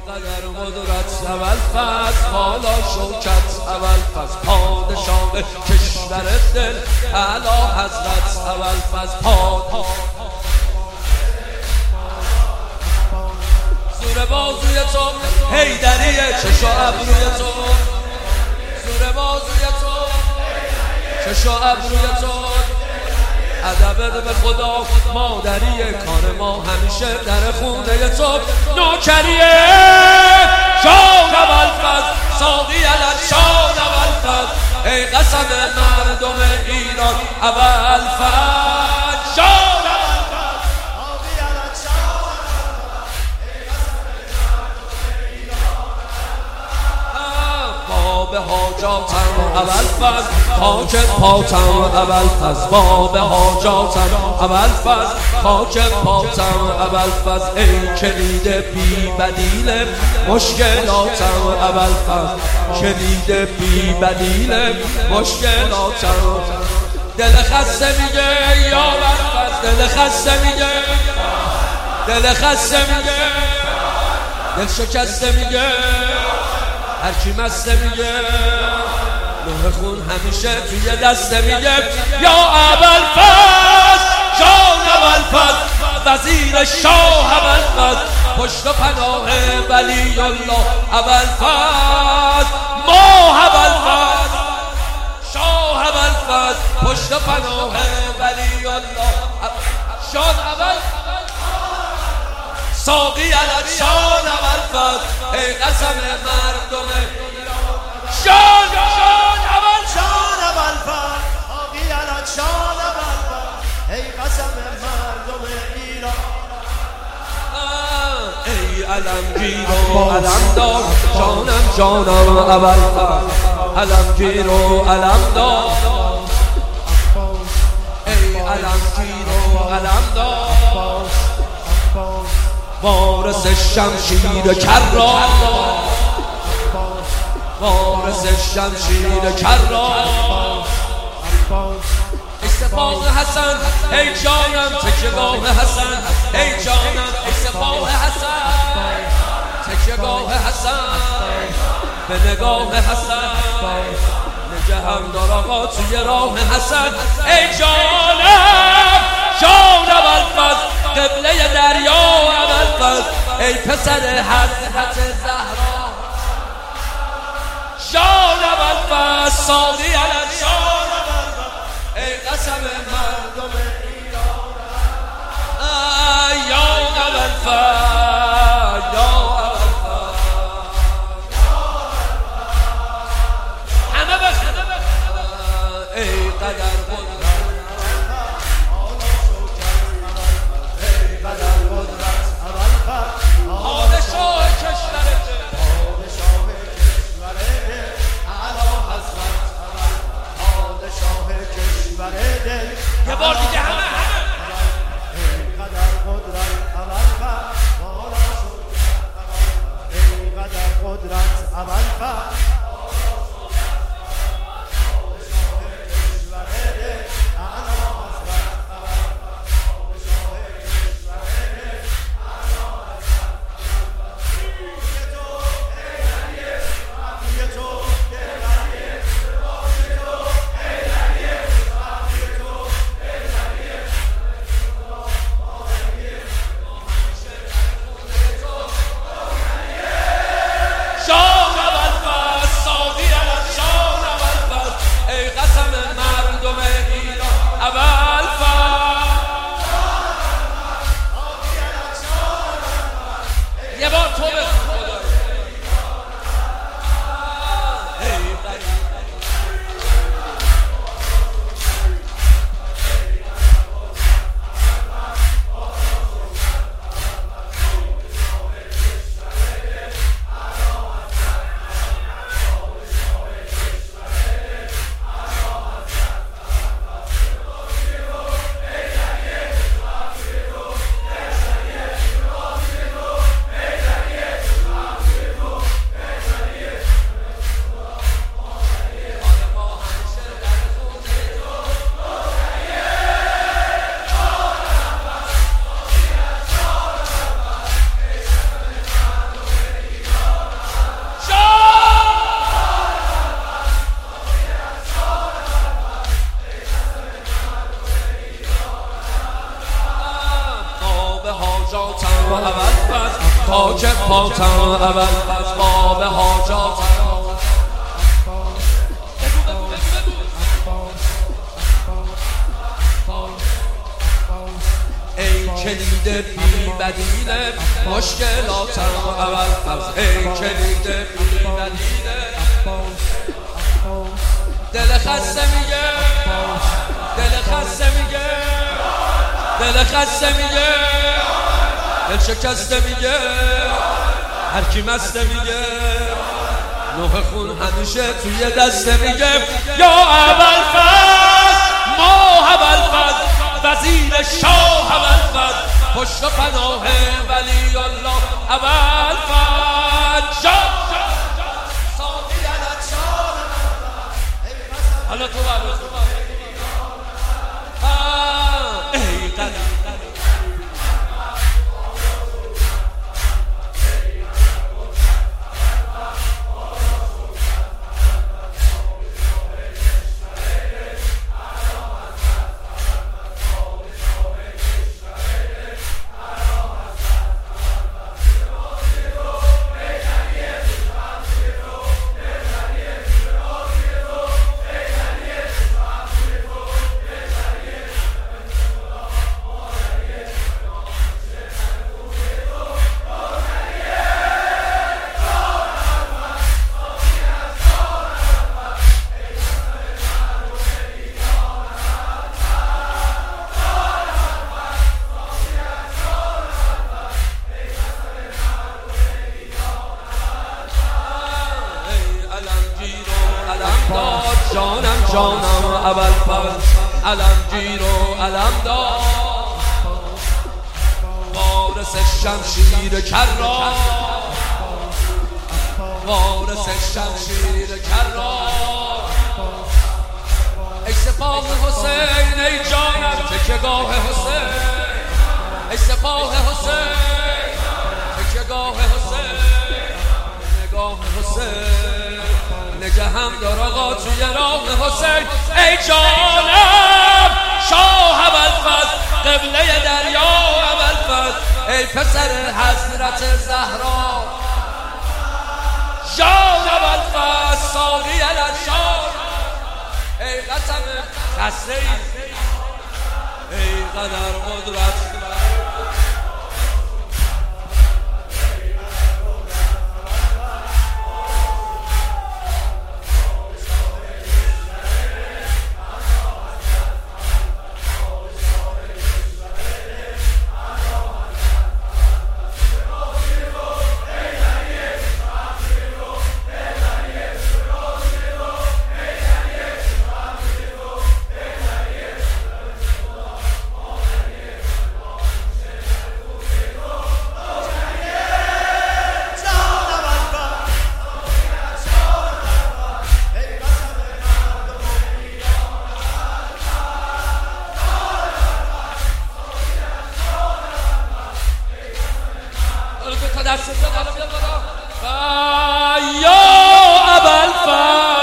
قدر قدرت اول فصل حالا شوکت اول فصل پادشاه کشور دل اعلی حضرت اول فصل زور بازوی تو حیدریه چشم ابروی تو زور بازوی تو چشم ابروی تو ادب به خدا مادریه کار ما همیشه در خونه تو نوکریه شاه ابوالفضل ساقی علت شاه ابوالفضل ای قسم مردم ایران ابوالفضل شاه به حاجاتم ابوالفضل خاک پاتم ابوالفضل باب حاجاتم ابوالفضل خاک پاتم ابوالفضل ای کلید بی بدیل مشکلاتم ابوالفضل کلید بی بدیل مشکلاتم دل خسته میگه یا ابوالفضل دل خسته میگه دل خسته میگه دل شکسته میگه هر کی مسته میگه نوح خون همیشه توی دسته میگه یا ابوالفضل جان ابوالفضل وزیر شاه ابوالفضل پشت و پناه ولی الله ابوالفضل ماه ابوالفضل شاه ابوالفضل پشت و پناه ولی الله شان ابوالفضل ساقی علت شان ابوالفضل ای قسم مردم شان ابوالفضل ساقی علت شان ابوالفضل ای قسم مردم ایران ای علمگیر و علمدار جانم ابوالفضل علمگیر و علمدار ای علمگیر و علمدار وارث شمشیر کرار وارث شمشیر کرار ای سپاه حسن ای جانم تکیهگاه حسن ای جانم ای سپاه حسن تکیهگاه حسن به نگاه حسن نگهم دار آقا توی راه حسن ای جانم شان ابوالفضل قبله دریا ابوالفضل ای پسر حضرت زهرا شان ابوالفضل ساقی علت شان ابوالفضل ای قسم مردم ایران یا ابوالفضل یا ابوالفضل همه بخیر ای قدر یه بار دیگه همه قدر قدرت ابوالفضل قدر قدرت ابوالفضل یه بار تو خاک پاتم ابوالفضل باب حاجاتم ای کلید بی بدیل مشکلاتم ابوالفضل ای کلید بی بدیل دل خسته میگه دل خسته میگه دل خسته میگه دل شکسته میگه هر کی مسته میگه نوح خون همیشه توی دسته میگه یا ابوالفضل ما ابوالفضل وزیر شاه ابوالفضل پشت و پناه ولی الله ابوالفضل جا حالا تو ای قلب جانم ابوالفضل علمگیر و علمدار وارث شمشیر کرار وارث شمشیر کرار ای سپاه حسین ای جانم تکیهگاه حسین ای سپاه حسین تکیهگاه حسین نگاه حسین نگهم دار آقا توی راه حسین ای جانم شاه ابوالفضل قبله دریا ابوالفضل ای پسر حضرت زهرا جان ابوالفضل ساقی الانشار ای قسم خسته ای قدر قدرت یا ابوالفضل